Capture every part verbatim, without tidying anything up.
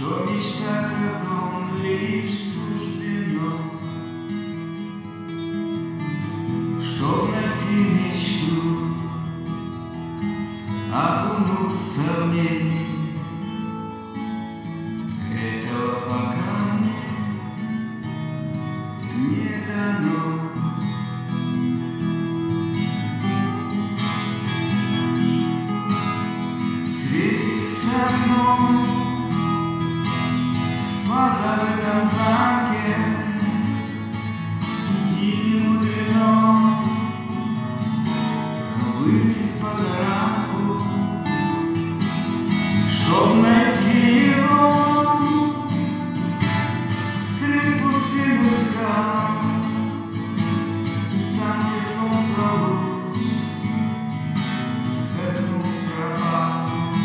что мечтать о том лишь суждено, чтоб найти мечту, окунуться в ней. Этого пока мне не дано. Светится окно в позабытом замке, и не мудрено выйти с позаранку, чтоб найти его средь пустынных скал, там, где солнце луч скользнул пропал.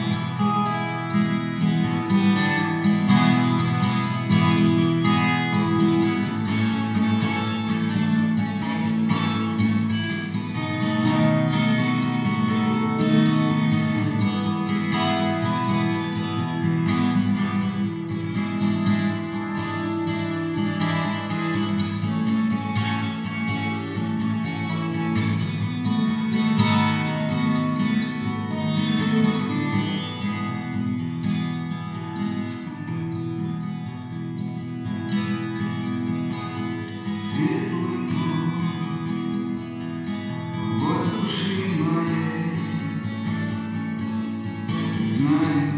Светлый путь, боль души моей, знаю.